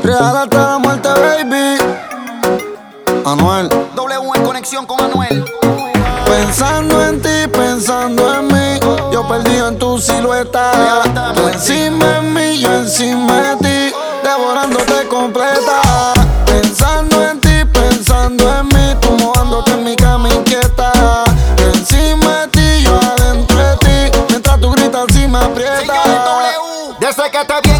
Real hasta la muerte, baby. Anuel. W en conexión con Anuel. Pensando en ti, pensando en mí. Yo perdido en tu silueta. Tú encima de mí, yo encima de ti. Devorándote completa. Pensando en ti, pensando en mí. Tú mojándote en mi cama inquieta. Yo encima de ti, yo adentro de ti. Mientras tú gritas y me aprietas. Desde que te vi